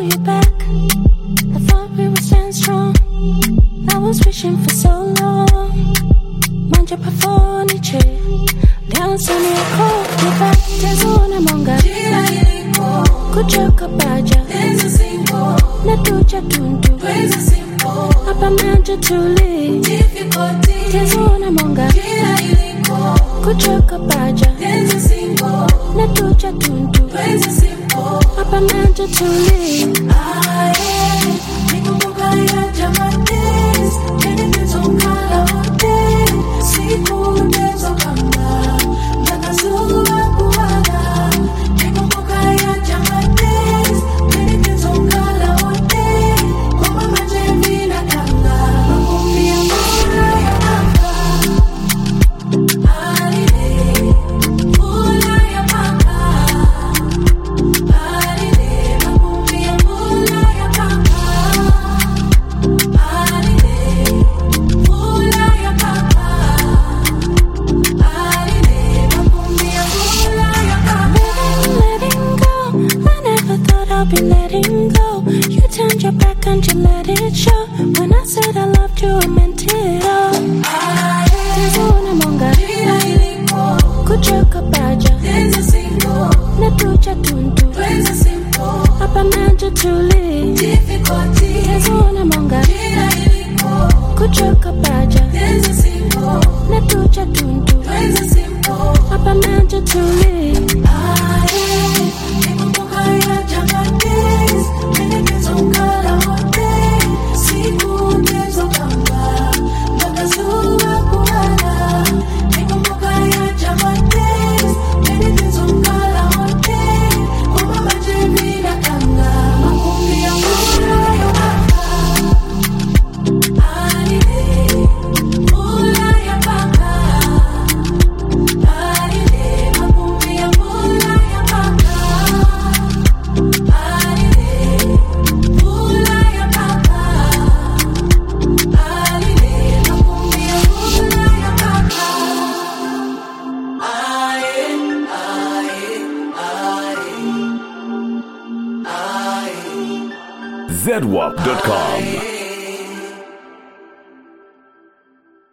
you back. I thought we would stand strong. I was wishing for so long. Manja pafoni che down sunny cold you back. Tezona monga Jina iliko kuchoka baja Tenza simple natuja tundu Tenza simple hapa manja tuli Difficulty Tezona monga Jina iliko kuchoka baja Tenza simple natuja tundu Tenza simple hapa manja tuli Aye Nikumbuka ya jamatis Tenizongala wote Siku tezo kama Nakazuwa kuwala Nikumbuka ya jamatis Tenizongala wote Kwa majevi na kanga Makumbi ya mura ya kanga Alile Mula ya kanga Alile Makumbi ya mula ya kanga Alile Mula ya kanga Alile Makumbi ya mula ya kanga letting go. I never thought I'd be letting go. You turned your back and you let it show. When I said I loved you, I meant it all. Tezona monga Jina iliko kuchoka baja Tenza simple natuja tundu Tenza simple hapa manja tuli Difficulty Tezona monga Jina iliko kuchoka baja Tenza simple natuja tundu Tenza simple hapa manja tuli Aye Nikumbuka ya jamatis Tenizongala wote Siku tezo kamba Nakazuwa kuwala Nikumbuka ya jamatis Tenizongala wote Kwa majevi na kanga Makumbi ya mura ya kanga Alile Mula ya kanga Alile Makumbi ya mula ya kanga Alile Mula ya kanga Alile Makumbi ya mula ya kanga Aye, aye, aye, aye zedwap.com.